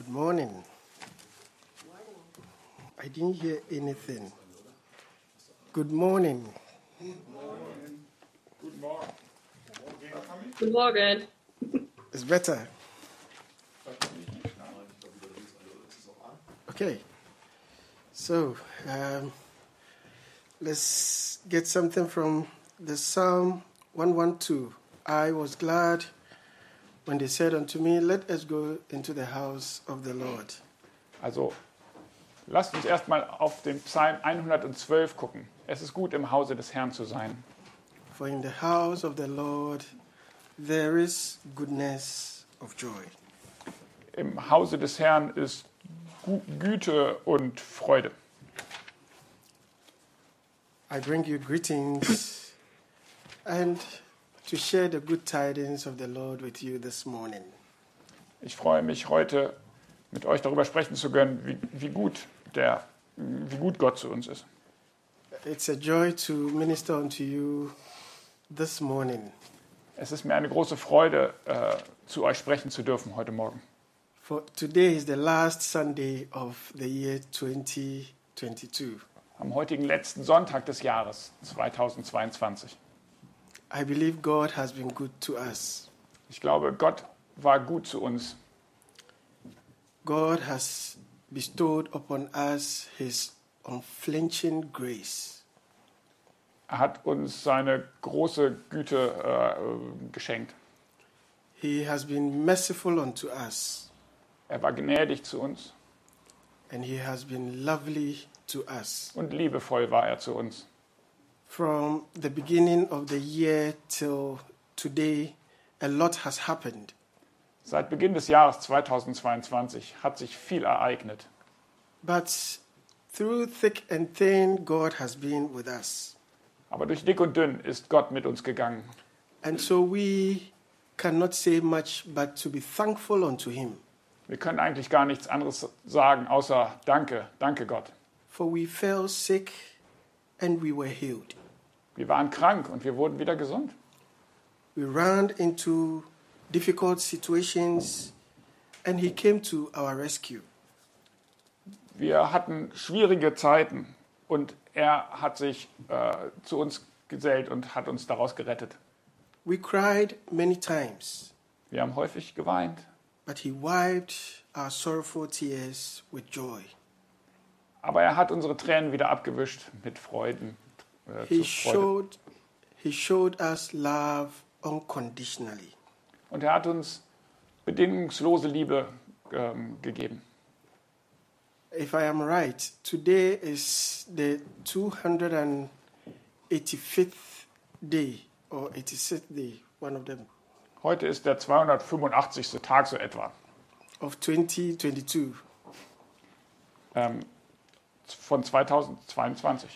Good morning. I didn't hear anything. Good morning. Guten Morgen. Guten Morgen. It's better. Okay. So, let's get something from the Psalm 112. I was glad when they said unto me, let us go into the house of the Lord. Also, lasst uns erstmal auf den Psalm 112 gucken. Es ist gut, im Hause des Herrn zu sein. For in the house of the Lord there is goodness of joy. Im Hause des Herrn ist Güte und Freude. I bring you greetings and to share the good tidings of the Lord with you this morning. Ich freue mich, heute mit euch darüber sprechen zu können, wie gut Gott zu uns ist. It's a joy to minister unto you this morning. Es ist mir eine große Freude, zu euch sprechen zu dürfen heute Morgen. For today is the last Sunday of the year 2022. Am heutigen letzten Sonntag des Jahres 2022. I believe God has been good to us. Ich glaube, Gott war gut zu uns. God has bestowed upon us his unflinching grace. Er hat uns seine große Güte geschenkt. He has been merciful unto us, Er war gnädig zu uns and he has been lovely to us. und liebevoll war er zu uns. From the beginning of the year till today, a lot has happened. Seit Beginn des Jahres 2022 hat sich viel ereignet. But through thick and thin, God has been with us. Aber durch dick und dünn ist Gott mit uns gegangen. And so we cannot say much but to be thankful unto him. Wir können eigentlich gar nichts anderes sagen, außer Danke, danke Gott. For we fell sick and we were healed. Wir waren krank und wir wurden wieder gesund. We ran into difficult situations and he came to our rescue. Wir hatten schwierige Zeiten und er hat sich zu uns gesellt und hat uns daraus gerettet. We cried many times, Wir haben häufig geweint, but he wiped our sorrowful tears with joy. aber er hat unsere Tränen wieder abgewischt mit Freuden. He Zur Freude. showed us love unconditionally. Und er hat uns bedingungslose Liebe gegeben. If I am right, today is the 285th day or 86th day, one of them, Heute ist der 285. Tag so etwa of 2022. Von 2022.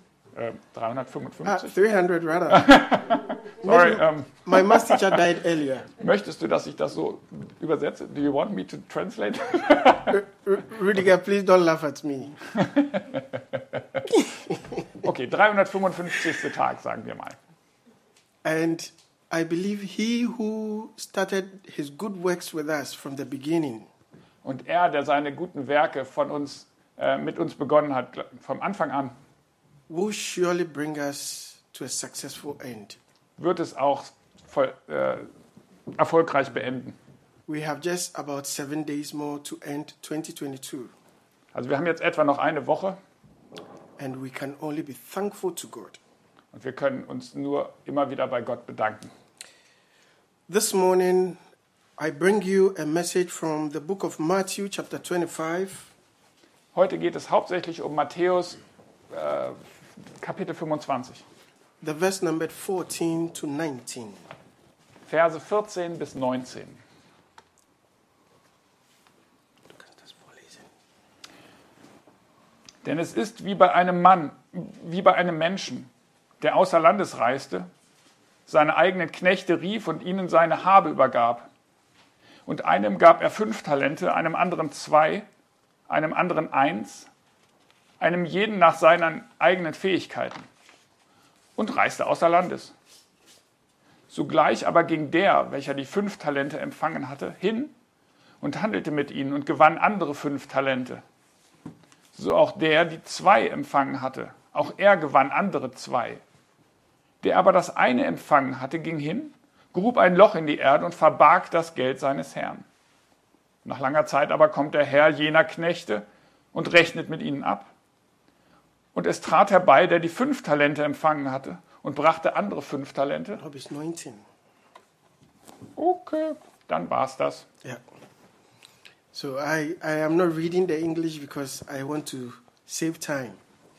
355. 300 rather. Sorry, My math teacher died earlier. möchtest du, dass ich das so übersetze? Do you want me to translate? Rudiger, please don't laugh at me. Okay, 355. Tag, sagen wir mal. And I believe he who started his good works with us from the beginning Und er, der seine guten Werke mit uns begonnen hat, vom Anfang an, will surely bring us to a successful end. wird es auch erfolgreich beenden. We have just about 7 days more to end 2022, Also wir haben jetzt etwa noch eine Woche and we can only be thankful to God. und wir können uns nur immer wieder bei Gott bedanken. This morning, I bring you a message from the book of Matthew, chapter 25, Heute geht es hauptsächlich um Matthäus Kapitel 25, the verse numbered 14 to 19. Verse 14 bis 19. Du kannst das vorlesen. Denn es ist wie bei einem Menschen, der außer Landes reiste, seine eigenen Knechte rief und ihnen seine Habe übergab. Und einem gab er 5 Talente, einem anderen 2, einem anderen 1, einem jeden nach seinen eigenen Fähigkeiten und reiste außer Landes. Sogleich aber ging der, welcher die 5 Talente empfangen hatte, hin und handelte mit ihnen und gewann andere 5 Talente. So auch der, die 2 empfangen hatte. Auch er gewann andere 2. Der aber das eine empfangen hatte, ging hin, grub ein Loch in die Erde und verbarg das Geld seines Herrn. Nach langer Zeit aber kommt der Herr jener Knechte und rechnet mit ihnen ab. Und es trat herbei, der die 5 Talente empfangen hatte und brachte andere 5 Talente. Job is 19. Okay, dann war's das. Yeah. So I am not reading the English because I want to save time.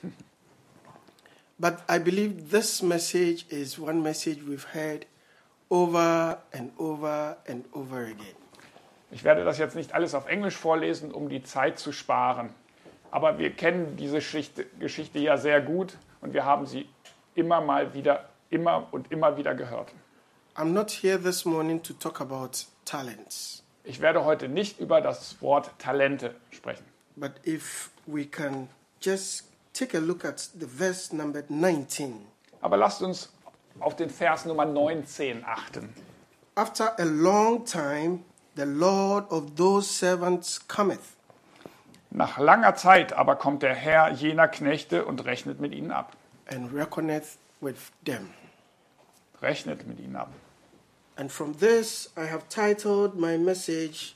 But I believe this message is one message we've heard over and over and over again. Ich werde das jetzt nicht alles auf Englisch vorlesen, um die Zeit zu sparen. Aber wir kennen diese Geschichte ja sehr gut und wir haben sie immer wieder gehört. I'm not here this morning to talk about talents. Ich werde heute nicht über das Wort Talente sprechen. But if we can just take a look at the verse number 19. Aber lasst uns auf den Vers Nummer 19 achten. After a long time, the Lord of those servants cometh. Nach langer Zeit aber kommt der Herr jener Knechte und rechnet mit ihnen ab. And reckoneth with them. Rechnet mit ihnen ab. And from this, I have titled my message,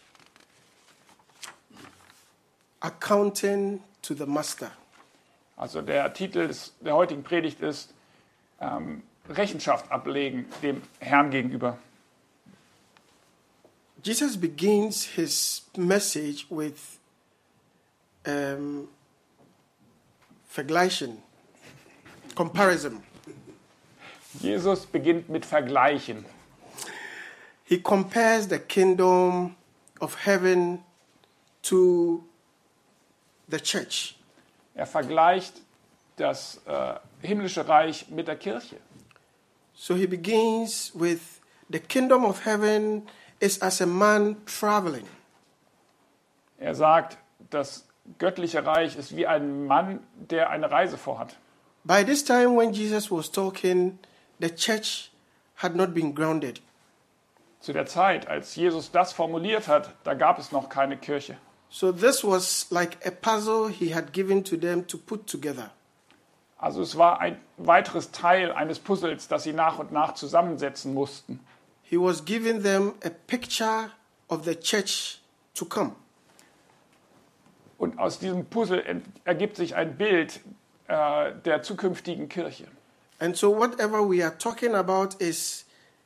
Accounting to the Master. Also der Titel der heutigen Predigt ist Rechenschaft ablegen dem Herrn gegenüber. Jesus begins his message with comparison. Jesus beginnt mit Vergleichen. He compares the kingdom of heaven to the church. Er vergleicht das himmlische Reich mit der Kirche. So he begins with the kingdom of heaven is as a man traveling. Er sagt, das göttliche Reich ist wie ein Mann, der eine Reise vorhat. By this time when Jesus was talking, the church had not been grounded. Zu der Zeit, als Jesus das formuliert hat, da gab es noch keine Kirche. So this was like a puzzle he had given to them to put together. Also es war ein weiteres Teil eines Puzzles, das sie nach und nach zusammensetzen mussten. He was giving them a picture of the church to come. Und aus diesem Puzzle ergibt sich ein Bild der zukünftigen Kirche. And so whatever we are talking about is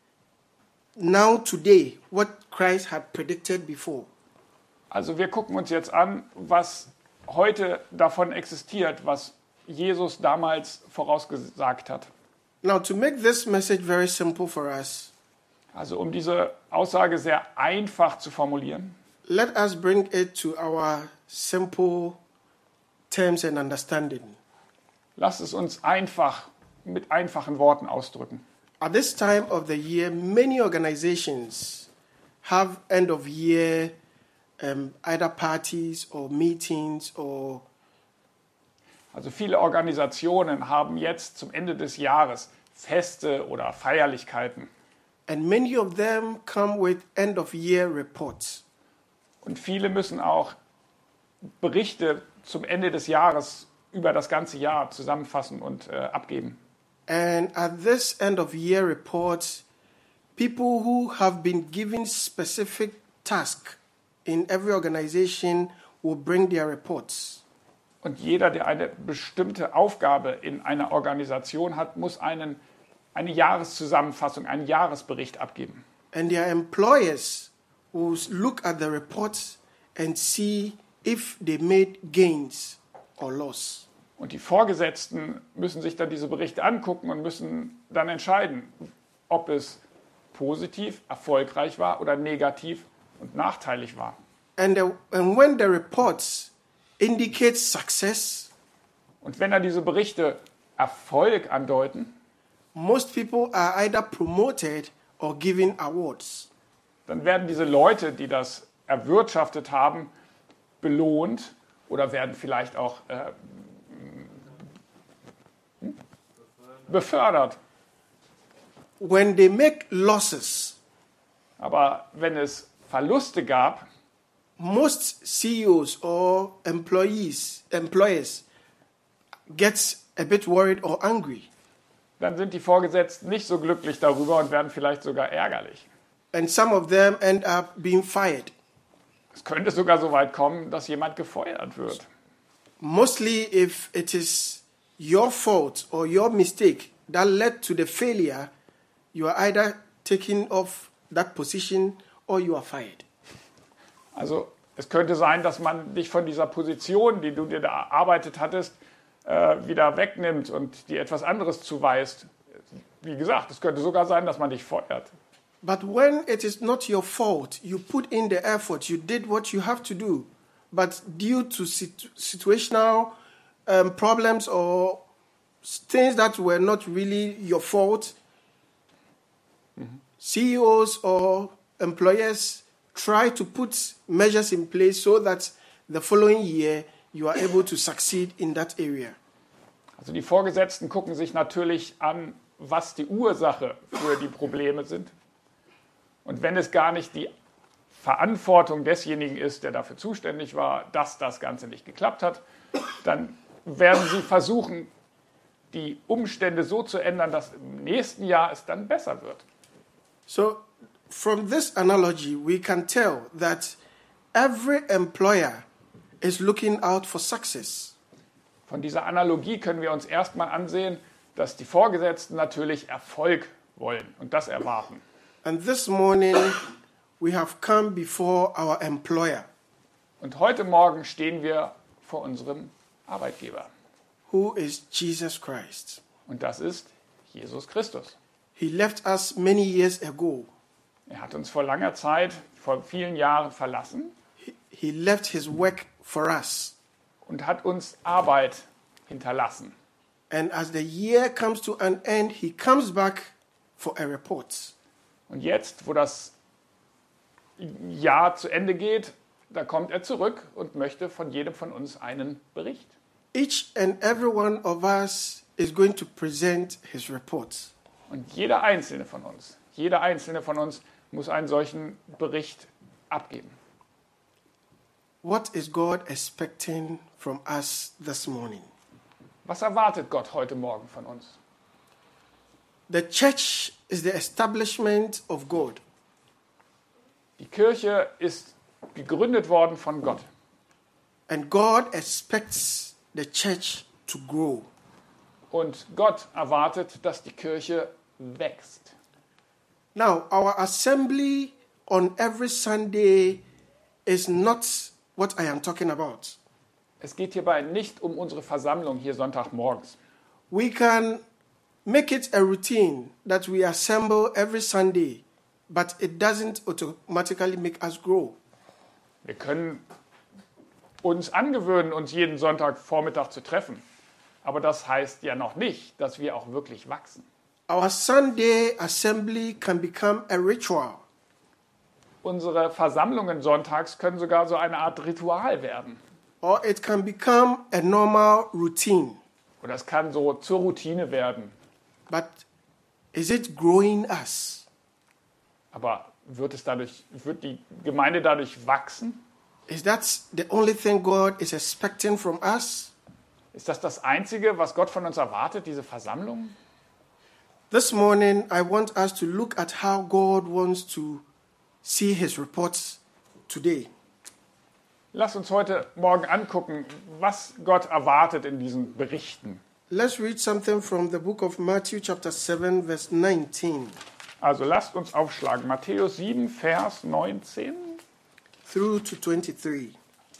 now today what Christ had predicted before. Also wir gucken uns jetzt an, was heute davon existiert, was Jesus damals vorausgesagt hat. Now to make this message very simple for us, Also um diese Aussage sehr einfach zu formulieren, let us bring it to our simple terms and understanding. lasst es uns einfach mit einfachen Worten ausdrücken. At this time of the year, many organizations have end of year either parties or meetings or Also viele Organisationen haben jetzt zum Ende des Jahres Feste oder Feierlichkeiten. and many of them come with end of year reports. Und viele müssen auch Berichte zum Ende des Jahres über das ganze Jahr zusammenfassen und abgeben. And at this end of year report, people who have been given specific tasks in every organization will bring their reports. Und jeder, der eine bestimmte Aufgabe in einer Organisation hat, muss eine Jahreszusammenfassung, einen Jahresbericht abgeben. And their employers will look at the reports and see if they made gains or loss. Und die Vorgesetzten müssen sich dann diese Berichte angucken und müssen dann entscheiden, ob es positiv, erfolgreich war oder negativ und nachteilig war. And when the reports indicate success, Und wenn dann diese Berichte Erfolg andeuten, most people are either promoted or given awards. dann werden diese Leute, die das erwirtschaftet haben, belohnt oder werden vielleicht auch befördert. When they make losses, Aber wenn es Verluste gab, most CEOs or employers get a bit worried or angry. Dann sind die Vorgesetzten nicht so glücklich darüber und werden vielleicht sogar ärgerlich. And some of them end up being fired. Es könnte sogar so weit kommen, dass jemand gefeuert wird. Mostly if it is your fault or your mistake that led to the failure, you are either taken off that position or you are fired. Also es könnte sein, dass man dich von dieser Position, die du dir da erarbeitet hattest, wieder wegnimmt und dir etwas anderes zuweist. Wie gesagt, es könnte sogar sein, dass man dich feuert. But when it is not your fault, you put in the effort, you did what you have to do, but due to situational problems or things that were not really your fault, CEOs or employers try to put measures in place so that the following year you are able to succeed in that area. Also die Vorgesetzten gucken sich natürlich an, was die Ursache für die Probleme sind. Und wenn es gar nicht die Verantwortung desjenigen ist, der dafür zuständig war, dass das Ganze nicht geklappt hat, dann werden sie versuchen, die Umstände so zu ändern, dass im nächsten Jahr es dann besser wird. So, from this analogy, we can tell that every employer is looking out for success. Von dieser Analogie können wir uns erstmal ansehen, dass die Vorgesetzten natürlich Erfolg wollen und das erwarten. And this morning, we have come before our employer, Und heute Morgen stehen wir vor unserem Arbeitgeber. who is Jesus Christ. Und das ist Jesus Christus. He left us many years ago. Er hat uns vor langer Zeit, vor vielen Jahren verlassen He left his work for us. und hat uns Arbeit hinterlassen. And as the year comes to an end, he comes back for a report. Und jetzt, wo das Jahr zu Ende geht, da kommt er zurück und möchte von jedem von uns einen Bericht. Each and every one of us is going to present his report. Und jeder einzelne von uns muss einen solchen Bericht abgeben. What is God expecting from us this morning? Was erwartet Gott heute Morgen von uns? The church is the establishment of God. Die Kirche ist gegründet worden von Gott. And God expects the church to grow. Und Gott erwartet, dass die Kirche wächst. Now, our assembly on every Sunday is not what I am talking about. Es geht hierbei nicht um unsere Versammlung hier Sonntagmorgens. We can make it a routine that we assemble every Sunday, but it doesn't automatically make us grow. Wir können uns angewöhnen, uns jeden Sonntagvormittag zu treffen. Aber das heißt ja noch nicht, dass wir auch wirklich wachsen. Our Sunday assembly can become a ritual. Unsere Versammlungen sonntags können sogar so eine Art Ritual werden. Or it can become a normal routine. Oder es kann so zur Routine werden. But is it growing us? Aber wird die Gemeinde dadurch wachsen? Is that the only thing God is expecting from us? Ist das Einzige, was Gott von uns erwartet, diese Versammlung? This morning, I want us to look at how God wants to see his reports today. Lass uns heute Morgen angucken, was Gott erwartet in diesen Berichten. Let's read something from the book of Matthew chapter 7, verse 19 Also lasst uns aufschlagen. Matthäus 7, Vers 19. through to 23.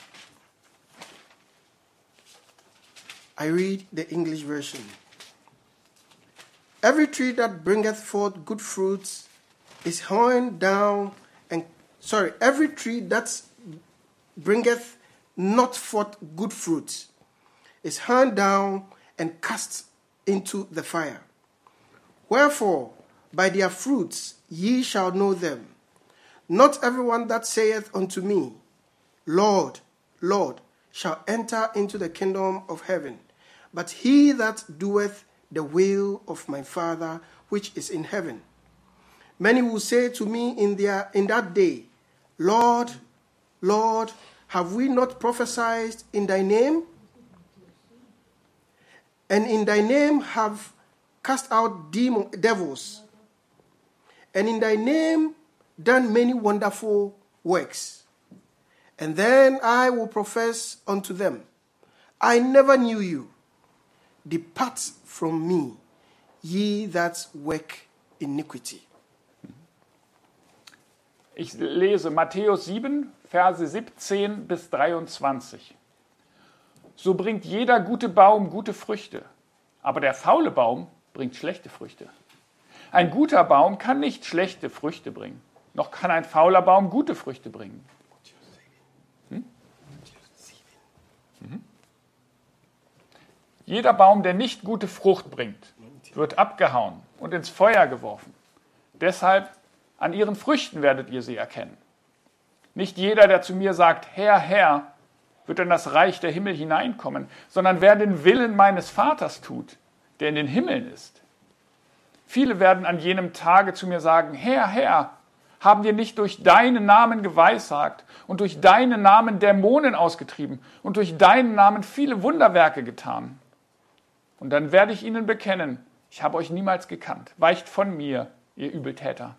I read the English version. Every tree that bringeth forth good fruits is hewn down every tree that bringeth not forth good fruits is hewn down and cast into the fire. Wherefore, by their fruits ye shall know them. Not everyone that saith unto me, Lord, Lord, shall enter into the kingdom of heaven, but he that doeth the will of my Father which is in heaven. Many will say to me in that day, Lord, Lord, have we not prophesied in thy name? And in thy name have cast out devils, and in thy name done many wonderful works. And then I will profess unto them, I never knew you. Depart from me, ye that work iniquity. Ich lese Matthäus 7, Verse 17 bis 23. So bringt jeder gute Baum gute Früchte, aber der faule Baum bringt schlechte Früchte. Ein guter Baum kann nicht schlechte Früchte bringen, noch kann ein fauler Baum gute Früchte bringen. Jeder Baum, der nicht gute Frucht bringt, wird abgehauen und ins Feuer geworfen. Deshalb, an ihren Früchten werdet ihr sie erkennen. Nicht jeder, der zu mir sagt, Herr, Herr, wird in das Reich der Himmel hineinkommen, sondern wer den Willen meines Vaters tut, der in den Himmeln ist. Viele werden an jenem Tage zu mir sagen, Herr, Herr, haben wir nicht durch deinen Namen geweissagt und durch deinen Namen Dämonen ausgetrieben und durch deinen Namen viele Wunderwerke getan? Und dann werde ich ihnen bekennen, ich habe euch niemals gekannt. Weicht von mir, ihr Übeltäter.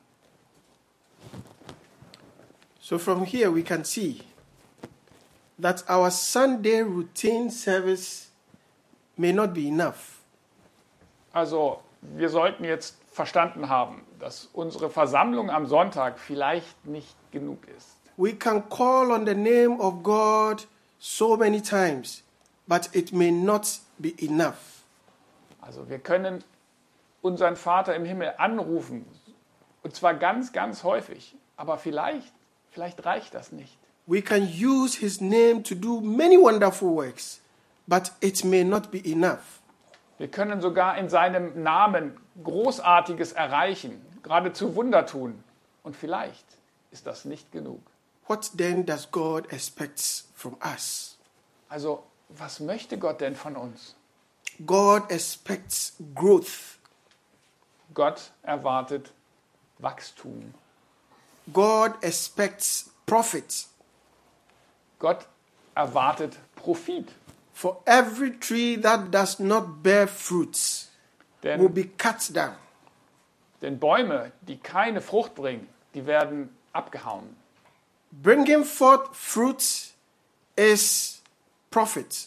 So from here we can see that our Sunday routine service may not be enough. Also, wir sollten jetzt verstanden haben, dass unsere Versammlung am Sonntag vielleicht nicht genug ist. We can call on the name of God so many times, but it may not be enough. Also, wir können unseren Vater im Himmel anrufen, und zwar ganz, ganz häufig, aber vielleicht reicht das nicht. We can use his name to do many wonderful works, but it may not be enough. Wir können sogar in seinem Namen Großartiges erreichen, geradezu Wunder tun. Und vielleicht ist das nicht genug. What then does God expect from us? Also, was möchte Gott denn von uns? God expects growth. Gott erwartet Wachstum. God expects profit. Gott erwartet Profit. For every tree that does not bear fruits will be cut down. Denn Bäume, die keine Frucht bringen, die werden abgehauen. Bringing forth fruit is profit.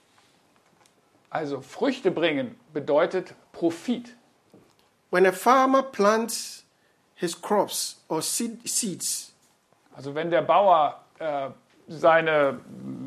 Also Früchte bringen bedeutet Profit. When a farmer plants his crops or seeds, also wenn der Bauer seine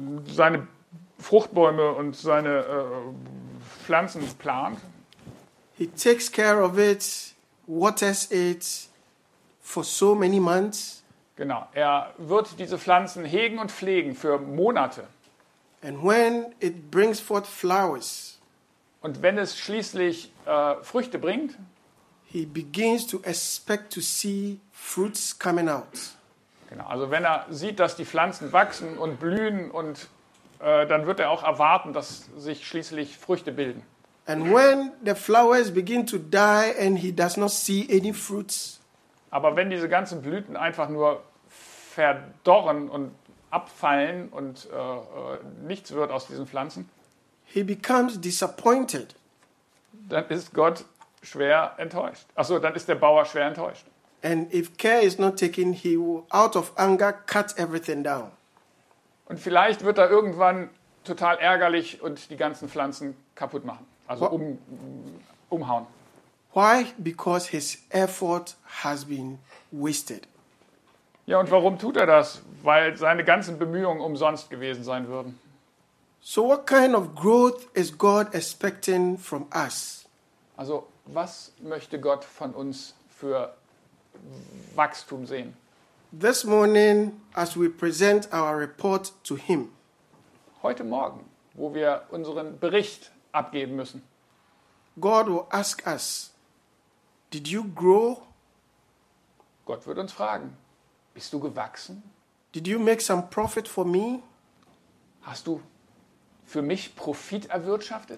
Fruchtbäume und seine Pflanzen plant, he takes care of it, waters it for so many months. Genau, er wird diese Pflanzen hegen und pflegen für Monate. And when it brings forth flowers, und wenn es schließlich Früchte bringt, he begins to expect to see fruits coming out. Genau, also wenn er sieht, dass die Pflanzen wachsen und blühen, und dann wird er auch erwarten, dass sich schließlich Früchte bilden. And when the flowers begin to die and he does not see any fruits, aber wenn diese ganzen Blüten einfach nur verdorren und abfallen und nichts wird aus diesen Pflanzen, he becomes disappointed. dann ist Gott schwer enttäuscht. Achso, dann ist der Bauer schwer enttäuscht. And if care is not taken, he will, out of anger, cut everything down. Und vielleicht wird er irgendwann total ärgerlich und die ganzen Pflanzen kaputt machen. Also umhauen. Why? Because his effort has been wasted. Ja, und warum tut er das? Weil seine ganzen Bemühungen umsonst gewesen sein würden. So what kind of growth is God expecting from us? Also, was möchte Gott von uns für Wachstum sehen? This morning, as we present our report to him, Heute Morgen, wo wir unseren Bericht abgeben müssen, God will ask us, did you grow? Gott wird uns fragen, bist du gewachsen? Did you make some profit for me? Hast du für mich Profit erwirtschaftet?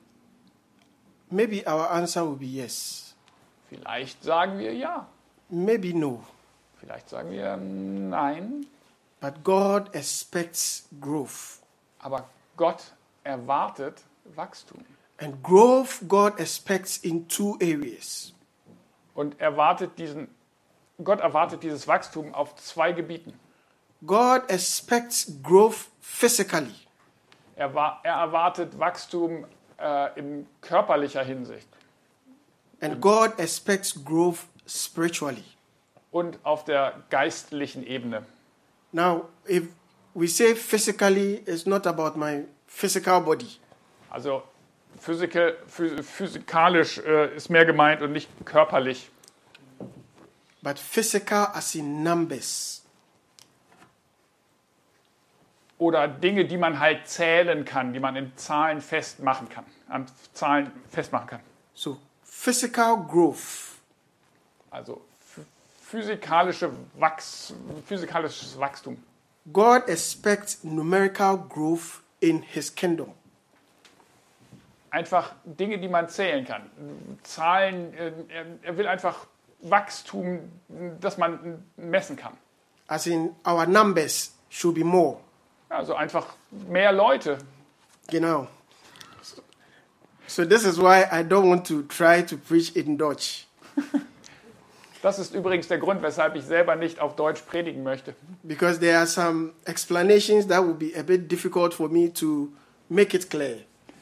Maybe our answer will be yes. Vielleicht sagen wir ja, Maybe no. vielleicht sagen wir nein. But God expects growth. Aber Gott erwartet Wachstum. And growth God expects in two areas. Und Gott erwartet dieses Wachstum auf zwei Gebieten. God expects growth physically. Er erwartet Wachstum in körperlicher Hinsicht And God expects growth spiritually. und auf der geistlichen Ebene. Now, if we say physically, it's not about my physical body. Also physikalisch ist mehr gemeint und nicht körperlich. But physical as in numbers. Oder Dinge, die man halt zählen kann, die man in Zahlen festmachen kann, an Zahlen festmachen kann. So, physical growth. Also physikalisches Wachstum. God expects numerical growth in his kingdom. Einfach Dinge, die man zählen kann. Zahlen, er will einfach Wachstum, das man messen kann. As in, our numbers should be more. Also einfach mehr Leute. Genau. So this is why I don't want to try to preach in Dutch. Das ist übrigens der Grund, weshalb ich selber nicht auf Deutsch predigen möchte. Because there are some explanations that would be a bit difficult for me to make it clear.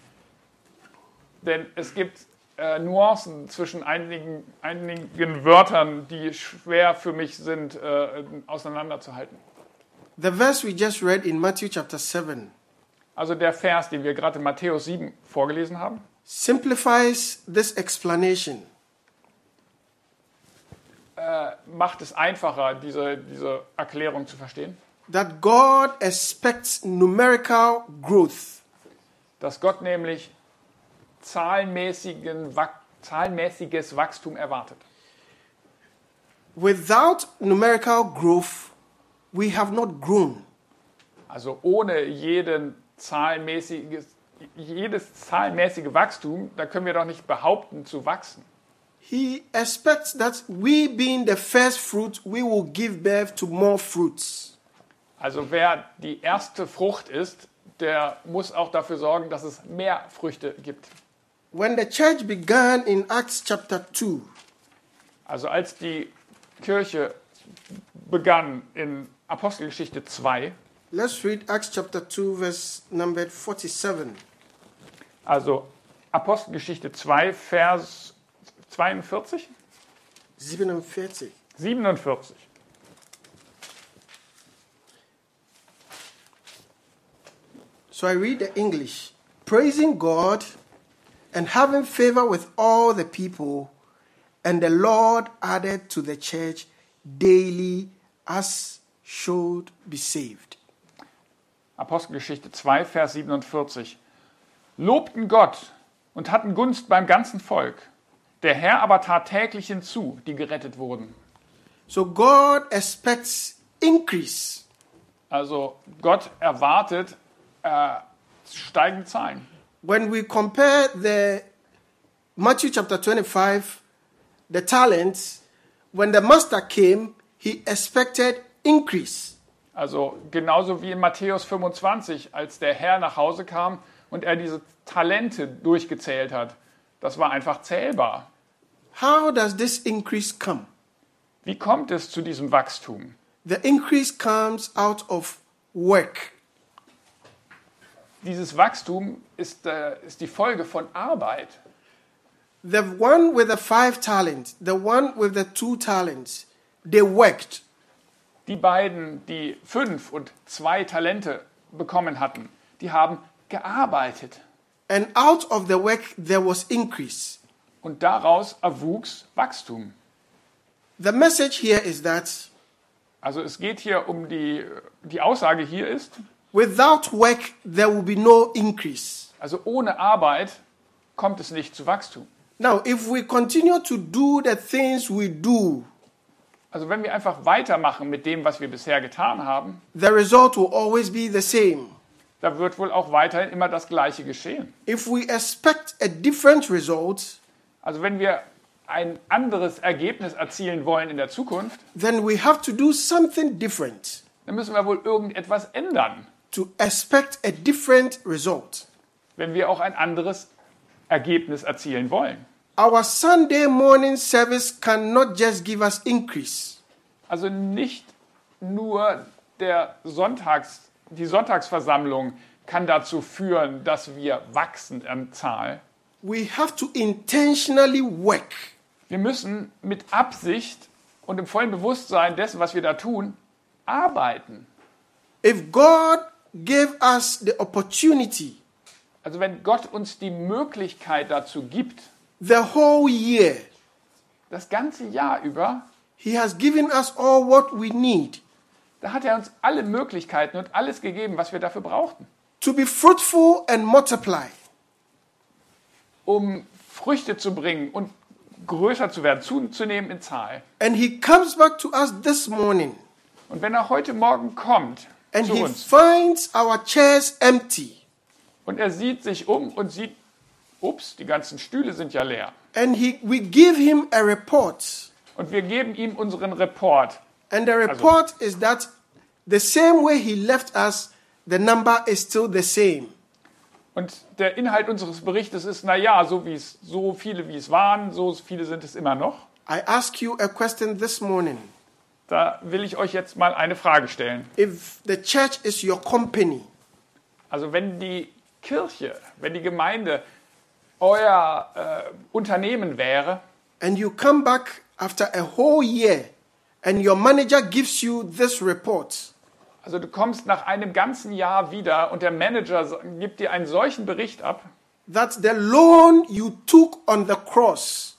Denn es gibt Nuancen zwischen einigen Wörtern, die schwer für mich sind, auseinanderzuhalten. The verse we just read in Matthew chapter 7 Also der Vers, den wir gerade in Matthäus 7 vorgelesen haben, simplifies this explanation. macht es einfacher, diese Erklärung zu verstehen. That God expects numerical growth. Dass Gott nämlich zahlenmäßiges Wachstum erwartet. Without numerical growth, we have not grown. Also ohne jedes zahlenmäßige Wachstum, da können wir doch nicht behaupten zu wachsen. He expects that we being the first fruit, we will give birth to more fruits. Also wer die erste Frucht ist, der muss auch dafür sorgen, dass es mehr Früchte gibt. When the church began in Acts chapter 2, Also als die Kirche begann in Apostelgeschichte 2, let's read Acts chapter 2 verse number 47. also Apostelgeschichte 2, Vers 42? 47. 47. So I read the English. Praising God and having favor with all the people, and the Lord added to the church daily as should be saved. Apostelgeschichte 2, Vers 47. Lobten Gott und hatten Gunst beim ganzen Volk. Der Herr aber tat täglich hinzu, die gerettet wurden. So God expects increase. Also Gott erwartet steigende Zahlen. When we compare the Matthew chapter 25, the talents, when the master came, he expected increase. Also genauso wie in Matthäus 25, als der Herr nach Hause kam und er diese Talente durchgezählt hat. Das war einfach zählbar. How does this increase come? Wie kommt es zu diesem Wachstum? The increase comes out of work. Dieses Wachstum ist die Folge von Arbeit. The one with the 5 talents, the one with the 2 talents, they worked. Die beiden, die 5 und 2 Talente bekommen hatten, die haben gearbeitet. And out of the work there was increase. Und daraus erwuchs Wachstum. The message here is that Also es geht hier um die Aussage hier ist, without work there will be no increase. also ohne Arbeit kommt es nicht zu Wachstum. Now, if we continue to do the things we do, Also wenn wir einfach weitermachen mit dem, was wir bisher getan haben, the result will always be the same. da wird wohl auch weiterhin immer das Gleiche geschehen. If we expect a different result, Also wenn wir ein anderes Ergebnis erzielen wollen in der Zukunft, then we have to do something different. dann müssen wir wohl irgendetwas ändern, to expect a different result. wenn wir auch ein anderes Ergebnis erzielen wollen. Our Sunday morning service cannot just give us increase. Also nicht nur die Sonntagsversammlung kann dazu führen, dass wir wachsen an Zahl. We have to intentionally work. Wir müssen mit Absicht und im vollen Bewusstsein dessen, was wir da tun, arbeiten. If God gave us the opportunity, Also wenn Gott uns die Möglichkeit dazu gibt, the whole year, das ganze Jahr über, He has given us all what we need da hat er uns alle Möglichkeiten und alles gegeben, was wir dafür brauchten, to be fruitful and multiply. um Früchte zu bringen und größer zu werden, zuzunehmen in Zahl. And He comes back to us this morning Und wenn er heute Morgen kommt and zu He uns finds our chairs empty und er sieht sich um und sieht, ups, die ganzen Stühle sind ja leer. and we give Him a report. Und wir geben ihm unseren Report. And the report is that the same way He left us, the number is still the same. Und der Inhalt unseres Berichtes ist, naja, so viele wie es waren, so viele sind es immer noch. I ask you a question this morning. Da will ich euch jetzt mal eine Frage stellen. If the church is your company, Also wenn die Kirche, wenn die Gemeinde euer Unternehmen wäre and you come back after a whole year and your manager gives you this report, also du kommst nach einem ganzen Jahr wieder und der Manager gibt dir einen solchen Bericht ab, that the loan you took on the cross,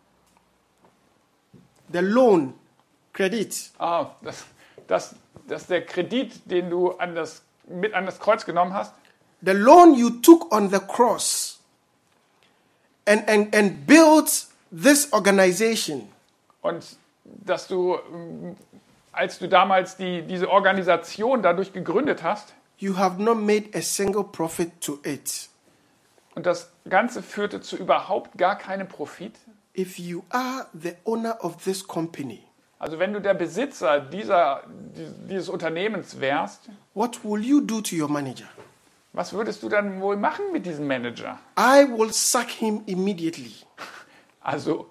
the loan, credit, dass der Kredit, den du mit an das Kreuz genommen hast, the loan you took on the cross and built this organization, und dass du, als du damals diese Organisation dadurch gegründet hast, you have not made a single profit to it. und das Ganze führte zu überhaupt gar keinem Profit. If you are the owner of this company, Also wenn du der Besitzer dieses Unternehmens wärst, what will you do to your manager? was würdest du dann wohl machen mit diesem Manager? I will sack him immediately. Also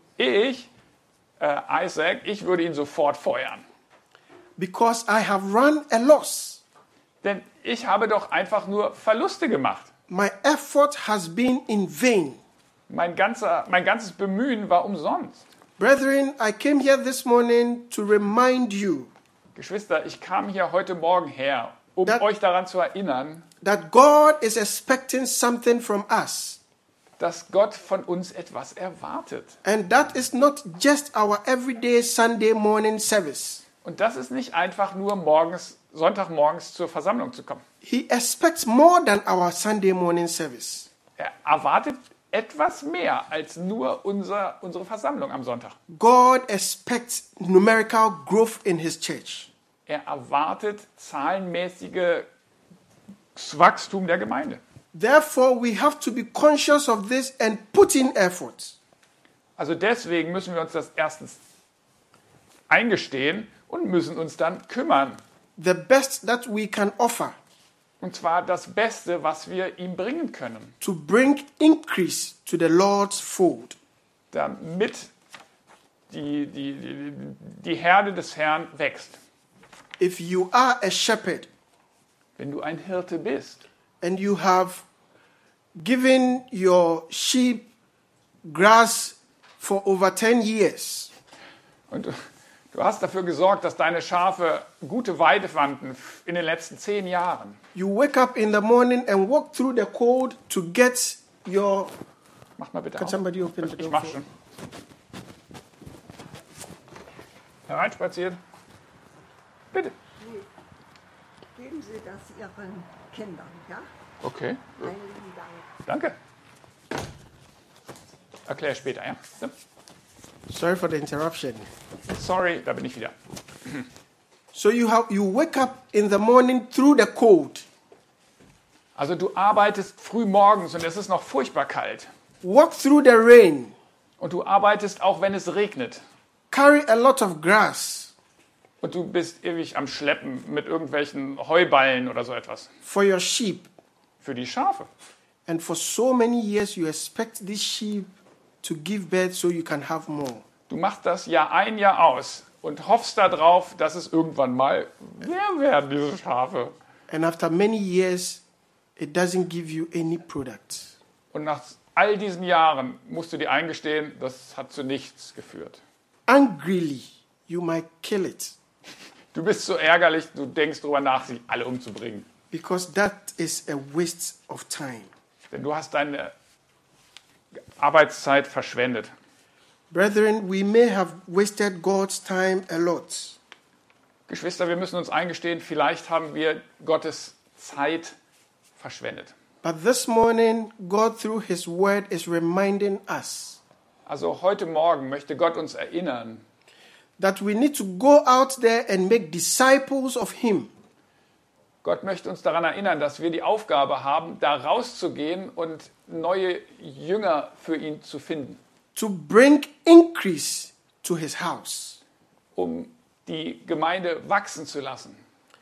Isaac, ich würde ihn sofort feuern. Because I have run a loss. Denn ich habe doch einfach nur Verluste gemacht. My effort has been in vain. Mein ganzes Bemühen war umsonst. Brethren, I came here this morning to remind you Geschwister, ich kam hier heute Morgen her, um euch daran zu erinnern, that God is expecting something from us. dass Gott von uns etwas erwartet. And that is not just our everyday Sunday morning service. Und das ist nicht einfach nur Sonntagmorgens zur Versammlung zu kommen. He expects more than our Sunday morning service. Er erwartet etwas mehr als nur unsere Versammlung am Sonntag. God expects numerical growth in His church. Er erwartet zahlenmäßiges Wachstum der Gemeinde. Therefore, we have to be conscious of this and put in effort. Also deswegen müssen wir uns das erstens eingestehen und müssen uns dann kümmern. The best that we can offer Und zwar das Beste, was wir ihm bringen können, to bring increase to the Lord's fold. damit die Herde des Herrn wächst. If you are a shepherd Wenn du ein Hirte bist and you have given your sheep grass for over 10 years, und du hast dafür gesorgt, dass deine Schafe gute Weide fanden in den letzten 10 Jahren. you wake up in the morning and walk through the cold to get your... Mach mal bitte Can auf. somebody open the Ich door? mach for- schon. Hereinspaziert. Bitte. Geben Sie das Ihren Kindern, ja? Okay, Einen lieben Dank. danke. Erklär später, ja? So. Sorry for the interruption. Sorry, da bin ich wieder. So you wake up in the morning through the cold, Also du arbeitest früh morgens und es ist noch furchtbar kalt. walk through the rain, Und du arbeitest auch, wenn es regnet. carry a lot of grass, Und du bist ewig am Schleppen mit irgendwelchen Heuballen oder so etwas. for your sheep. Für die Schafe. And for so many years, you expect this sheep to give birth so you can have more. Du machst das Jahr ein, Jahr aus und hoffst darauf, dass es irgendwann mal mehr werden, diese Schafe. And after many years, it doesn't give you any product. Und nach all diesen Jahren musst du dir eingestehen, das hat zu nichts geführt. Angrily, you might kill it Du bist so ärgerlich, du denkst darüber nach, sie alle umzubringen. because that is a waste of time. Denn du hast deine Arbeitszeit verschwendet. Brethren, we may have wasted God's time a lot. Geschwister, wir müssen uns eingestehen, vielleicht haben wir Gottes Zeit verschwendet. But this morning, God through His Word is reminding us Also heute Morgen möchte Gott uns erinnern, that we need to go out there and make disciples of Him. Gott möchte uns daran erinnern, dass wir die Aufgabe haben, da rauszugehen und neue Jünger für ihn zu finden, To bring increase to His house. um die Gemeinde wachsen zu lassen.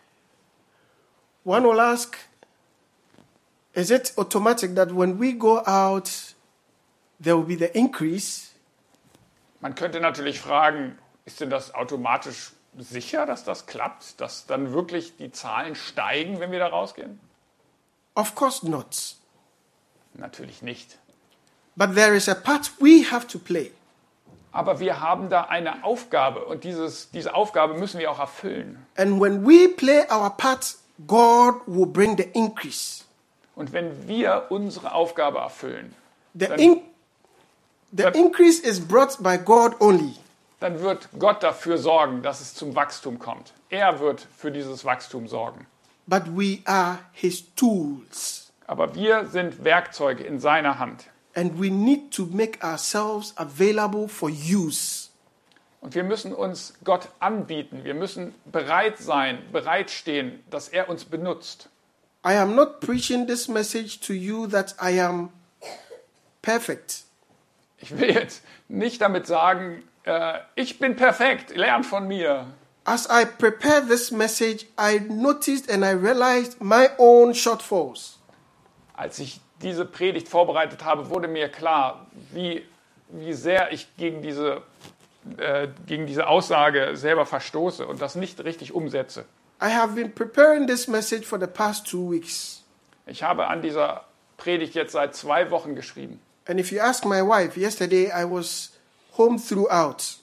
One will ask, is it automatic that when we go out, there will be the increase? Man könnte natürlich fragen, ist denn das automatisch sicher, dass das klappt, dass dann wirklich die Zahlen steigen, wenn wir da rausgehen? Of course not. Natürlich nicht. But there is a part we have to play. Aber wir haben da eine Aufgabe und diese Aufgabe müssen wir auch erfüllen. And when we play our part, God will bring the increase. Und wenn wir unsere Aufgabe erfüllen, The Dann- increase is brought by God only. dann wird Gott dafür sorgen, dass es zum Wachstum kommt. Er wird für dieses Wachstum sorgen. But we are His tools. Aber wir sind Werkzeuge in seiner Hand. And we need to make ourselves available for use. Und wir müssen uns Gott anbieten. Wir müssen bereit sein, bereitstehen, dass er uns benutzt. I am not preaching this message to you that I am perfect. Ich will jetzt nicht damit sagen, ich bin perfekt, lernt von mir. As I prepared this message, I noticed and I realized my own shortfalls. Als ich diese Predigt vorbereitet habe, wurde mir klar, wie sehr ich gegen diese Aussage selber verstoße und das nicht richtig umsetze. I have been preparing this message for the past 2 weeks. Ich habe an dieser Predigt jetzt seit 2 Wochen geschrieben. And if you ask my wife, yesterday I was home throughout.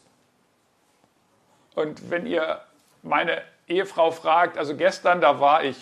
Und wenn ihr meine Ehefrau fragt, also gestern, da war ich,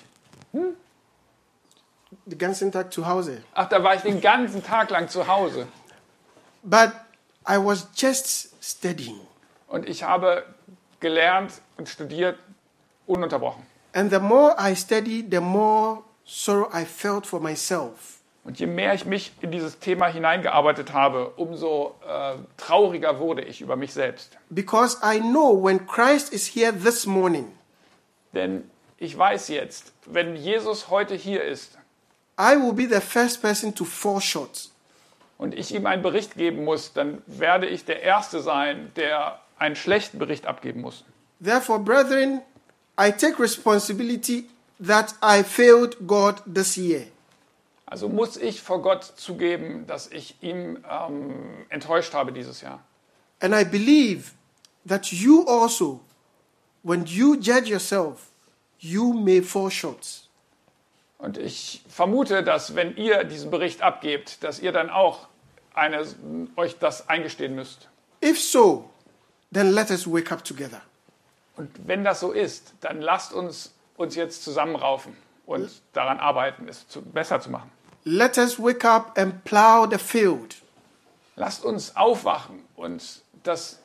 Den ganzen Tag zu Hause. da war ich den ganzen Tag lang zu Hause. But I was just studying. Und ich habe gelernt und studiert ununterbrochen. And the more I studied, the more sorrow I felt for myself. Und je mehr ich mich in dieses Thema hineingearbeitet habe, umso trauriger wurde ich über mich selbst. Because I know when Christ is here this morning, Denn ich weiß jetzt, wenn Jesus heute hier ist I will be the first person to fall short. und ich ihm einen Bericht geben muss, dann werde ich der Erste sein, der einen schlechten Bericht abgeben muss. Therefore, brethren, I take responsibility that I failed God this year. Also muss ich vor Gott zugeben, dass ich ihm enttäuscht habe dieses Jahr. And I believe that you also, when you judge yourself, you may fall short. Und ich vermute, dass wenn ihr diesen Bericht abgebt, dass ihr dann auch euch das eingestehen müsst. If so, then let us wake up together. Und wenn das so ist, dann lasst uns jetzt zusammenraufen und daran arbeiten, es besser zu machen. Let us wake up and plow the field. Lasst uns aufwachen und das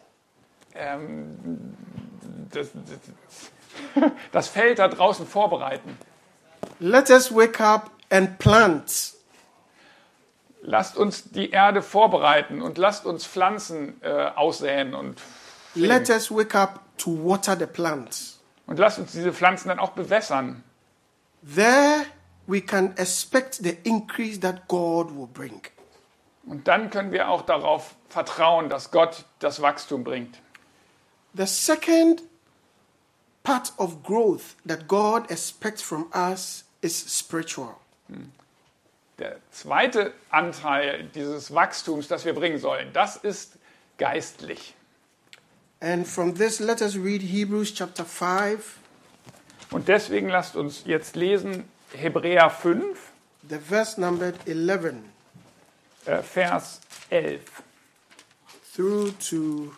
Feld da draußen vorbereiten. Let us wake up and plant. Lasst uns die Erde vorbereiten und lasst uns Pflanzen aussäen und Let us wake up to water the plants. Und lasst uns diese Pflanzen dann auch bewässern. There we can expect the increase that God will bring. Und dann können wir auch darauf vertrauen, dass Gott das Wachstum bringt. The second part of growth that God expects from us is spiritual. Der zweite Anteil dieses Wachstums, das wir bringen sollen, das ist geistlich. And from this, let us read Hebrews chapter 5, Und deswegen lasst uns jetzt lesen Hebräer 5, the verse numbered 11 Vers 11. through to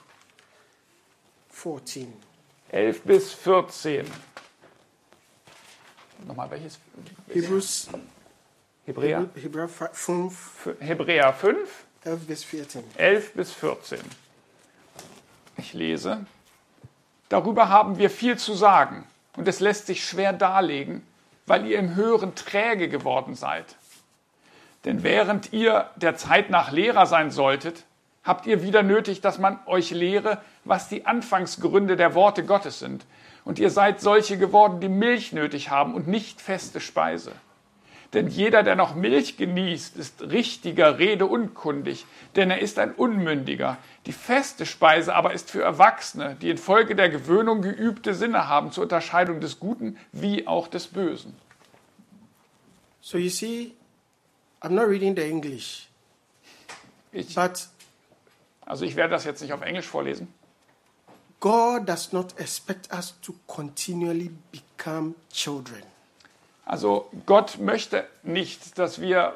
14. 11 bis 14. Nochmal welches? Hebrews, Hebräer? Hebräer 5, Hebräer 5, 11 bis 14. 11 bis 14. Ich lese. Darüber haben wir viel zu sagen und es lässt sich schwer darlegen, weil ihr im Hören träge geworden seid. Denn während ihr der Zeit nach Lehrer sein solltet, habt ihr wieder nötig, dass man euch lehre, was die Anfangsgründe der Worte Gottes sind. Und ihr seid solche geworden, die Milch nötig haben und nicht feste Speise. Denn jeder, der noch Milch genießt, ist richtiger Rede unkundig, denn er ist ein Unmündiger. Die feste Speise aber ist für Erwachsene, die infolge der Gewöhnung geübte Sinne haben zur Unterscheidung des Guten wie auch des Bösen. So you see, I'm not reading the English, but Also ich werde das jetzt nicht auf Englisch vorlesen. God does not expect us to continually become children. Also Gott möchte nicht, dass wir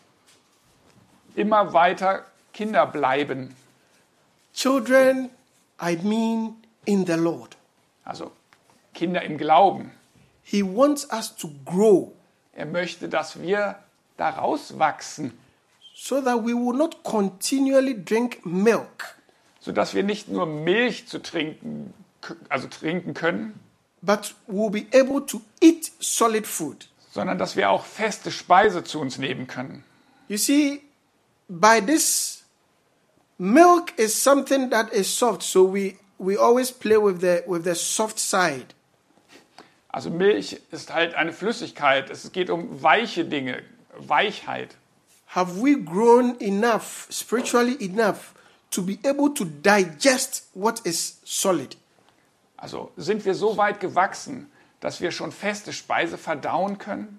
immer weiter Kinder bleiben. Children, I mean in the Lord. Also Kinder im Glauben. He wants us to grow Er möchte, dass wir daraus wachsen, so that we will not continually drink milk, sodass wir nicht nur Milch trinken können, but will be able to eat solid food. sondern dass wir auch feste Speise zu uns nehmen können. You see, by this, milk is something that is soft, so we always play with the soft side. Also Milch ist halt eine Flüssigkeit. Es geht um weiche Dinge, Weichheit. Have we grown enough, spiritually enough, to be able to digest what is solid? Also sind wir so weit gewachsen, dass wir schon feste Speise verdauen können?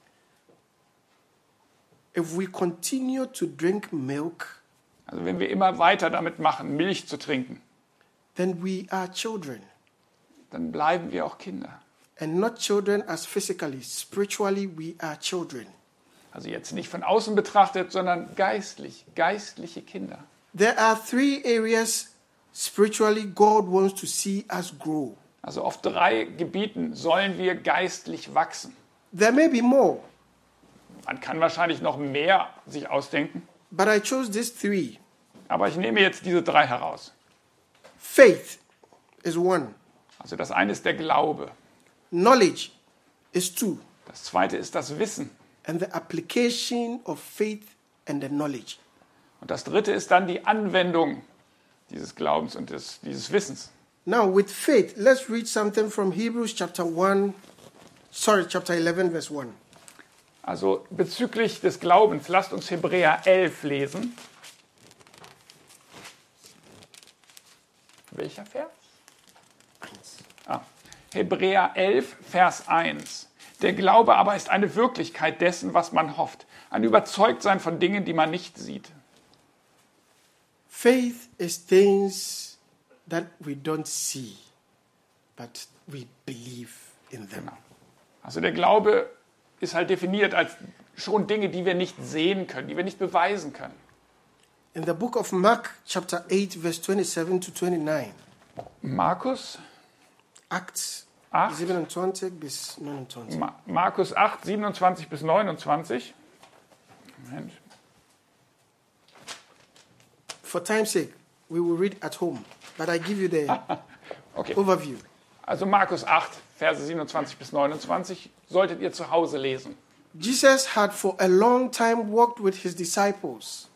If we continue to drink milk, Also wenn wir immer weiter damit machen, Milch zu trinken, then we are children. dann bleiben wir auch Kinder. And not children as physically, spiritually we are children. Also jetzt nicht von außen betrachtet, sondern geistliche Kinder. There are 3 areas spiritually God wants to see us grow. Also auf 3 Gebieten sollen wir geistlich wachsen. There may be more, Man kann wahrscheinlich noch mehr sich ausdenken, but I chose these 3. aber ich nehme jetzt diese 3 heraus. Faith is 1. Also das eine ist der Glaube, Knowledge is 2. das zweite ist das Wissen And the application of faith and the knowledge. und das dritte ist dann die Anwendung dieses Glaubens und dieses Wissens. Now with faith, let's read something from Hebrews chapter 11 verse 1. Also bezüglich des Glaubens, lasst uns Hebräer 11 lesen. Welcher Vers? 1. Hebräer 11, Vers 1. Der Glaube aber ist eine Wirklichkeit dessen, was man hofft. Ein Überzeugtsein von Dingen, die man nicht sieht. Faith is things that we don't see, but we believe in them. Also der Glaube ist halt definiert als schon Dinge, die wir nicht sehen können, die wir nicht beweisen können. In the book of Mark chapter 8 verse 27 to 29. Markus Acts 8, 27 bis 29. Markus 8, 27 bis 29. Moment. For time's sake, we will read at home, but I give you the Okay. overview. Also Markus 8, Verse 27 bis 29 solltet ihr zu Hause lesen. Jesus had for a long time walked with his disciples.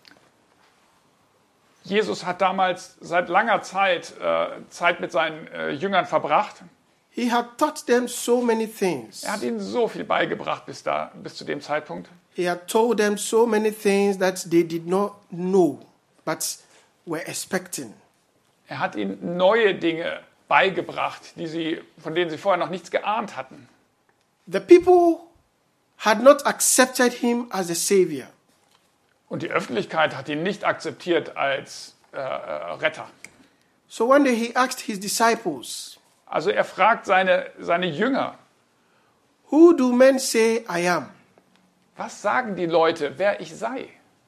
Jesus hat damals seit langer Zeit Zeit mit seinen Jüngern verbracht. He had taught them so many things. Er hat ihnen so viel beigebracht bis zu dem Zeitpunkt. He had told them so many things that they did not know, but were expecting. Er hat ihnen neue Dinge beigebracht, von denen sie vorher noch nichts geahnt hatten. The people had not accepted him as a savior. Und die Öffentlichkeit hat ihn nicht akzeptiert als Retter. So one day he asked his disciples, Also er fragt seine Jünger, "Who do men say I am?" was sagen die Leute, wer ich sei?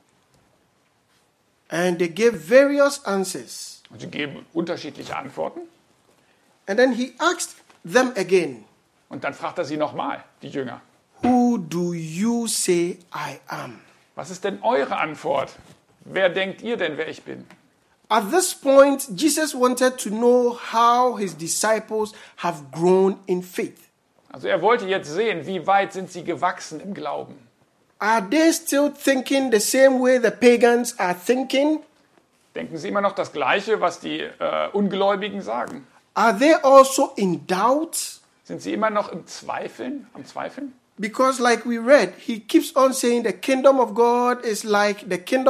And they gave various answers. Und sie geben unterschiedliche Antworten. And then he asked them again, Und dann fragt er sie nochmal, die Jünger. "Who do you say I am?" Was ist denn eure Antwort? Wer denkt ihr denn, wer ich bin? At this point, Jesus wanted to know how his disciples have grown in faith. Also er wollte jetzt sehen, wie weit sind sie gewachsen im Glauben. Are they still thinking the same way the pagans are thinking? Denken sie immer noch das Gleiche, was die Ungläubigen sagen? Are they also in doubt? Sind sie immer noch am Zweifeln? Because like we read, he keeps on saying the kingdom of God is like,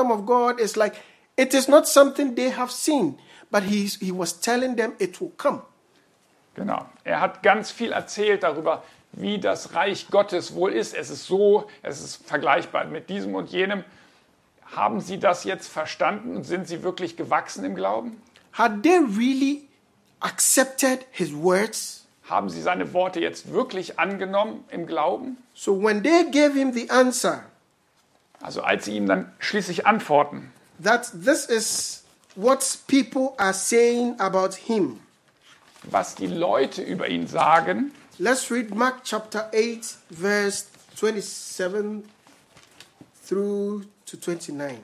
it is not something they have seen, but he was telling them it will come. Genau. Er hat ganz viel erzählt darüber, wie das Reich Gottes wohl ist. Es ist vergleichbar mit diesem und jenem. Haben sie das jetzt verstanden und sind sie wirklich gewachsen im Glauben? Had they really accepted his words? Haben sie seine Worte jetzt wirklich angenommen im Glauben? So when they gave him the answer, Also als sie ihm dann schließlich antworten, that this is what people are saying about him. was die Leute über ihn sagen, Let's read Mark chapter 8, verse 27 through to 29.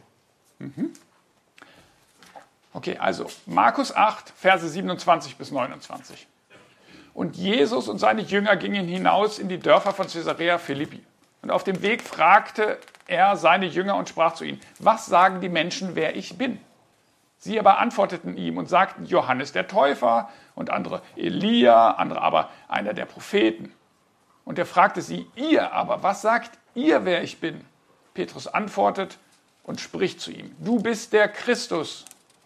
Okay, also Markus 8, Verse 27 bis 29. Und Jesus und seine Jünger gingen hinaus in die Dörfer von Caesarea Philippi. Und auf dem Weg fragte er seine Jünger und sprach zu ihnen, was sagen die Menschen, wer ich bin? Sie aber antworteten ihm und sagten, Johannes der Täufer und andere Elia, andere aber einer der Propheten. Und er fragte sie, ihr aber, was sagt ihr, wer ich bin? Petrus antwortet und spricht zu ihm, du bist der Christus.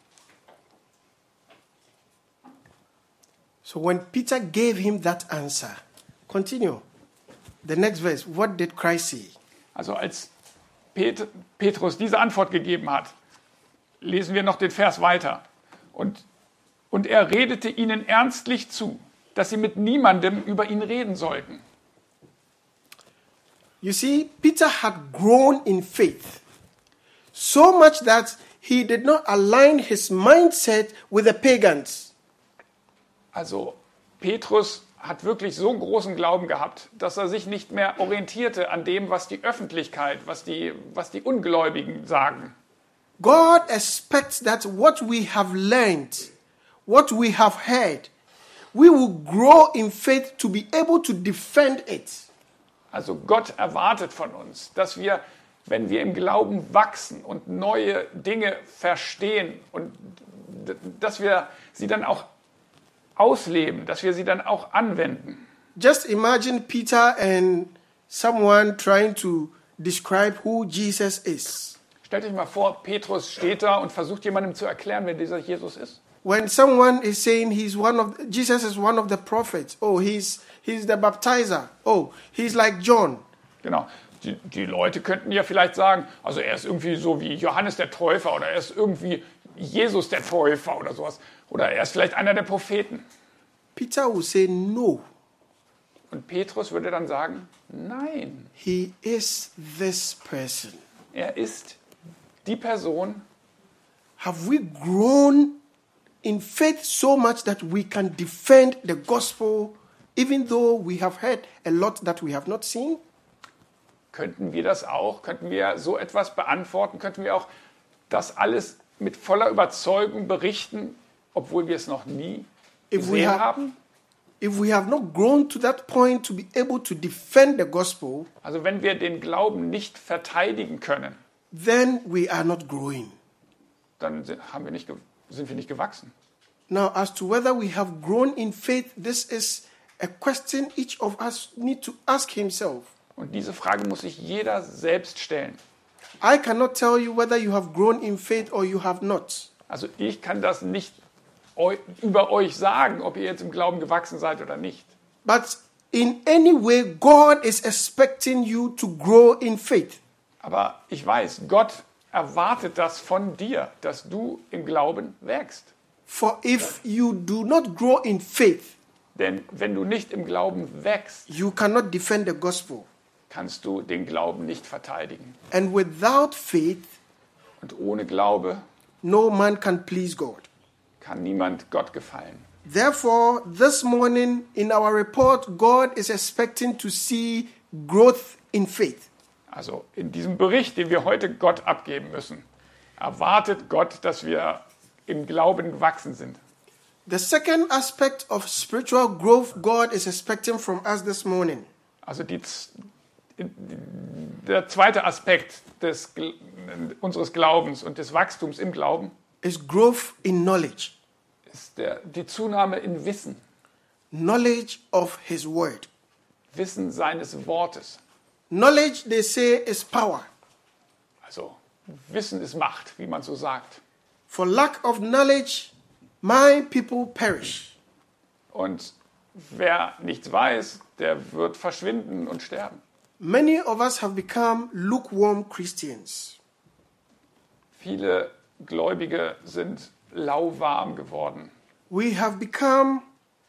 So when Peter gave him that answer, continue. The next verse, what did Christ say? Also als Petrus diese Antwort gegeben hat, lesen wir noch den Vers weiter. Und er redete ihnen ernstlich zu, dass sie mit niemandem über ihn reden sollten. You see, Peter had grown in faith so much that he did not align his mindset with the pagans. Also Petrus hat wirklich so einen großen Glauben gehabt, dass er sich nicht mehr orientierte an dem, was die Öffentlichkeit, was die Ungläubigen sagen. God expects that what we have learned, what we have heard, we will grow in faith to be able to defend it. Also Gott erwartet von uns, dass wir, wenn wir im Glauben wachsen und neue Dinge verstehen und dass wir sie dann auch ausleben, dass wir sie dann auch anwenden. Just imagine Peter and someone trying to describe who Jesus is. Stellt euch mal vor, Petrus steht da und versucht jemandem zu erklären, wer dieser Jesus ist. When someone is saying Jesus is one of the prophets. Oh, he's the baptizer. Oh, he's like John. Genau. Die Leute könnten ja vielleicht sagen, also er ist irgendwie so wie Johannes der Täufer oder er ist irgendwie Jesus der Täufer oder sowas. Oder er ist vielleicht einer der Propheten. Peter will say no. Und Petrus würde dann sagen, nein. He is this person. Er ist die Person. Have we grown in faith so much that we can defend the gospel even though we have heard a lot that we have not seen? Könnten wir das auch? Könnten wir so etwas beantworten? Könnten wir auch das alles mit voller Überzeugung berichten, obwohl wir es noch nie gesehen haben? If we have not grown to that point to be able to defend the gospel, also wenn wir den Glauben nicht verteidigen können, then we are not growing. dann sind wir nicht gewachsen. Now, as to whether we have grown in faith, this is a question each of us need to ask himself. Und diese Frage muss sich jeder selbst stellen. I cannot tell you whether you have grown in faith or you have not. Also ich kann das nicht über euch sagen, ob ihr jetzt im Glauben gewachsen seid oder nicht. But in any way, God is expecting you to grow in faith. Aber ich weiß, Gott erwartet das von dir, dass du im Glauben wächst. For if you do not grow in faith, Denn wenn du nicht im Glauben wächst, you cannot defend the gospel. kannst du den Glauben nicht verteidigen. And without faith, Und ohne Glaube no man can please God. kann niemand Gott gefallen. Therefore, this morning in our report, God is expecting to see growth in faith. Also in diesem Bericht, den wir heute Gott abgeben müssen, erwartet Gott, dass wir im Glauben gewachsen sind. The second aspect of spiritual growth God is expecting from us this morning Also der zweite Aspekt unseres Glaubens und des Wachstums im Glauben is growth in knowledge, ist die Zunahme in Wissen. knowledge of His Word. Wissen seines Wortes. Knowledge, they say, is power. Also Wissen ist Macht, wie man so sagt. For lack of knowledge, my people perish. Und wer nichts weiß, der wird verschwinden und sterben. Many of us have become lukewarm Christians. Viele Gläubige sind lauwarm geworden. We have become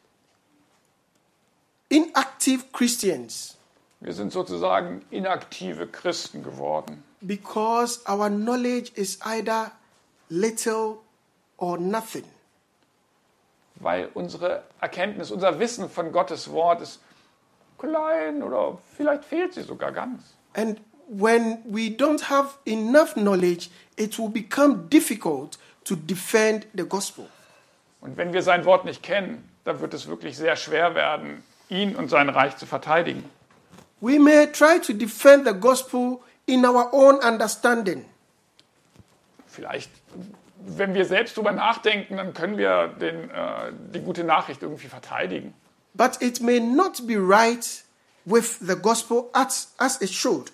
inactive Christians Wir sind sozusagen inaktive Christen geworden, because our knowledge is either little or nothing. weil unsere Erkenntnis, unser Wissen von Gottes Wort ist klein oder vielleicht fehlt sie sogar ganz. And when we don't have enough knowledge, it will become difficult to defend the gospel. Und wenn wir sein Wort nicht kennen, dann wird es wirklich sehr schwer werden, ihn und sein Reich zu verteidigen. We may try to defend the gospel in our own understanding, Vielleicht, wenn wir selbst darüber nachdenken, dann können wir die gute Nachricht irgendwie verteidigen. but it may not be right with the gospel as it should.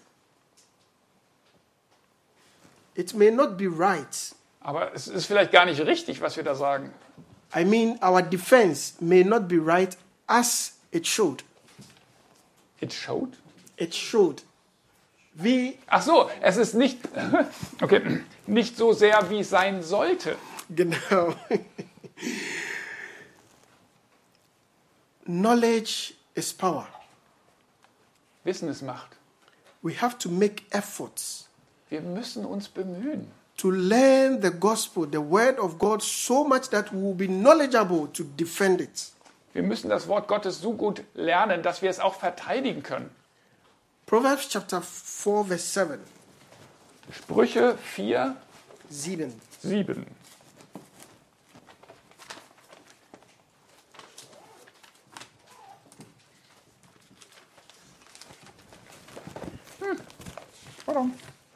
It may not be right. Aber es ist vielleicht gar nicht richtig, was wir da sagen. I mean, our defense may not be right as it should. It showed? It should. Wie, Ach so, es ist nicht, okay, nicht so sehr, wie es sein sollte. genau. Knowledge is power. Wissen ist Macht. We have to make efforts Wir müssen uns bemühen, to learn the gospel, the word of God, so much that we will be knowledgeable to defend it. wir müssen das Wort Gottes so gut lernen, dass wir es auch verteidigen können. Proverbs chapter 4, verse 7. Sprüche 4, 7. 7. Pardon.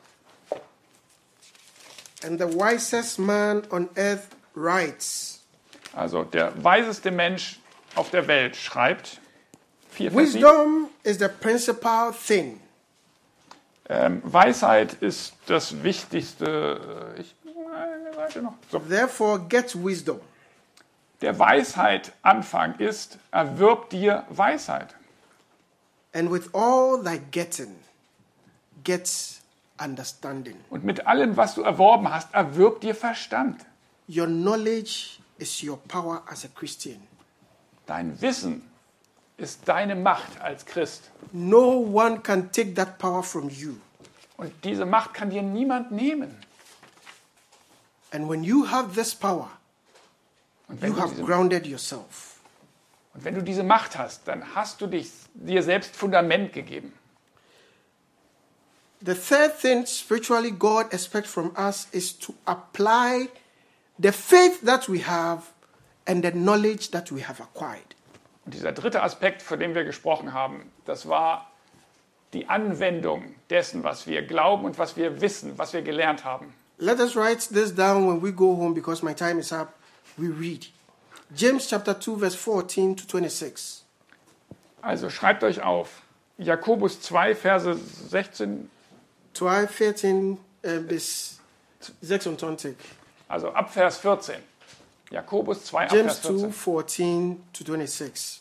And the wisest man on earth writes, Also der weiseste Mensch auf der Welt schreibt, 4 Vers 7, wisdom is the principal thing. Weisheit ist das Wichtigste. Eine Seite noch. So. Therefore, get wisdom. Der Weisheit Anfang ist, erwirb dir Weisheit. And with all thy getting, get understanding. Und mit allem, was du erworben hast, erwirb dir Verstand. Your knowledge is your power as a Christian. Dein Wissen ist deine Macht als Christ. No one can take that power from you. Und diese Macht kann dir niemand nehmen. And when you have this power, Und you have diese, grounded yourself. und wenn du diese Macht hast, dann hast du dir selbst Fundament gegeben. The third thing spiritually God expects from us is to apply the faith that we have and the knowledge that we have acquired. Und dieser dritte Aspekt, von dem wir gesprochen haben, das war die Anwendung dessen, was wir glauben und was wir wissen, was wir gelernt haben. Let us write this down when we go home because my time is up. We read. James chapter 2 verse 14 to 26. Also schreibt euch auf. Jakobus 2, Verse 16, 12, 14 bis 26. also ab Vers 14. Jakobus 2, James Abvers 2, 14. 14 to 26.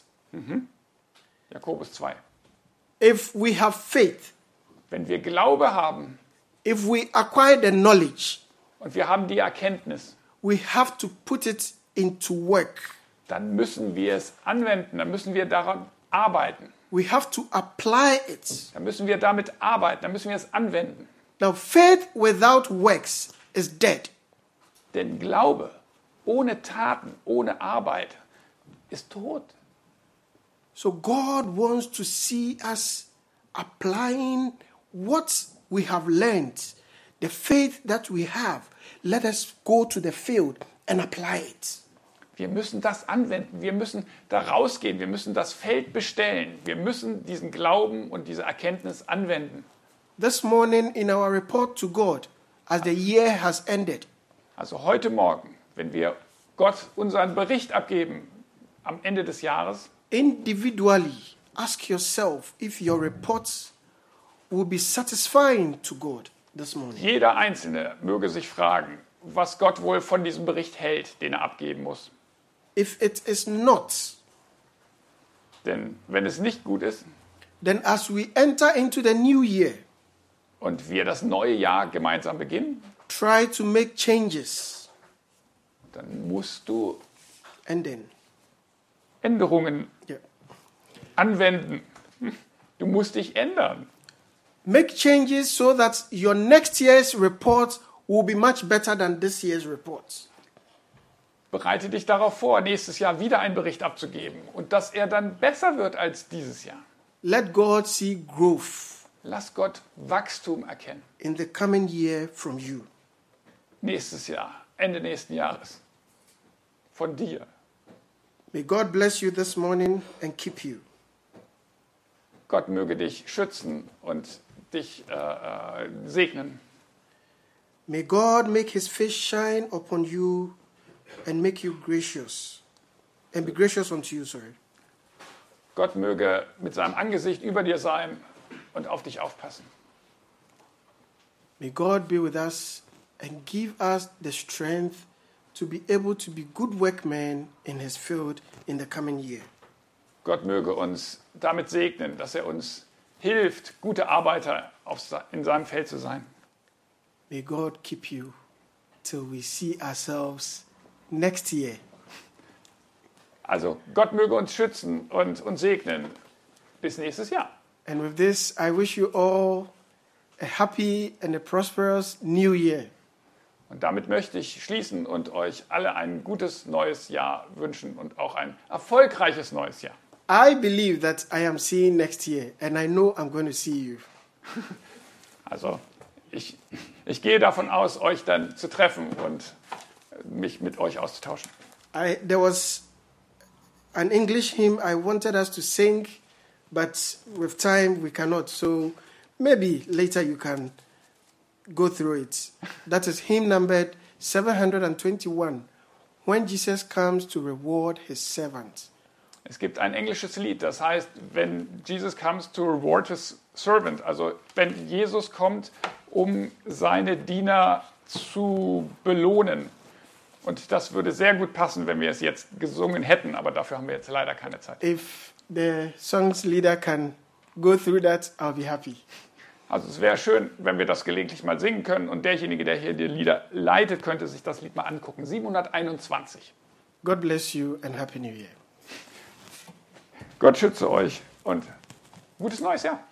Jakobus 2. If we have faith, Wenn wir Glaube haben if we acquire the knowledge, und wir haben die Erkenntnis, we have to put it into work. dann müssen wir es anwenden, dann müssen wir daran arbeiten. We have to apply it. Dann müssen wir damit arbeiten, dann müssen wir es anwenden. Now, faith without works is dead. Denn Glaube ohne Taten, ohne Arbeit ist tot. So God wants to see us applying what we have learned, the faith that we have. Let us go to the field and apply it. Wir müssen das anwenden, wir müssen da rausgehen, wir müssen das Feld bestellen, wir müssen diesen Glauben und diese Erkenntnis anwenden. This morning in our report to God, as the year has ended, Also heute Morgen, wenn wir Gott unseren Bericht abgeben am Ende des Jahres, individually ask yourself if your reports will be satisfying to God this morning. jeder Einzelne möge sich fragen, was Gott wohl von diesem Bericht hält, den er abgeben muss. If it is not, Denn wenn es nicht gut ist then as we enter into the new year, und wir das neue Jahr gemeinsam beginnen, try to make changes dann musst du and then. Änderungen Yeah. anwenden. Du musst dich ändern. Make changes so that your next year's report will be much better than this year's reports. Bereite dich darauf vor, nächstes Jahr wieder einen Bericht abzugeben und dass er dann besser wird als dieses Jahr. Let God see growth Lass Gott Wachstum erkennen. in the coming year from you. Nächstes Jahr, Ende nächsten Jahres. Von dir. May God bless you this morning and keep you. Gott möge dich schützen und dich segnen. May God make his face shine upon you and make you gracious. And be gracious unto you, sorry. Gott möge mit seinem Angesicht über dir sein und auf dich aufpassen. May God be with us and give us the strength to be able to be good workmen in his field in the coming year. Gott möge uns damit segnen, dass er uns hilft, gute Arbeiter in seinem Feld zu sein. May God keep you till we see ourselves next year. Also Gott möge uns schützen und uns segnen bis nächstes Jahr. And with this, I wish you all a happy and a prosperous new year. Und damit möchte ich schließen und euch alle ein gutes neues Jahr wünschen und auch ein erfolgreiches neues Jahr. I believe that I am seeing next year, and I know I'm going to see you. Also ich gehe davon aus, euch dann zu treffen und mich mit euch auszutauschen. There was an English hymn I wanted us to sing, but with time we cannot. So maybe later you can go through it. That is hymn number 721, When Jesus Comes to Reward His Servant. Es gibt ein englisches Lied, das heißt, wenn Jesus comes to reward his servant, also wenn Jesus kommt, um seine Diener zu belohnen. Und das würde sehr gut passen, wenn wir es jetzt gesungen hätten, aber dafür haben wir jetzt leider keine Zeit. If the songs leader can go through that, I'll be happy. Also es wäre schön, wenn wir das gelegentlich mal singen können und derjenige, der hier die Lieder leitet, könnte sich das Lied mal angucken. 721. God bless you and Happy New Year. Gott schütze euch und gutes neues Jahr.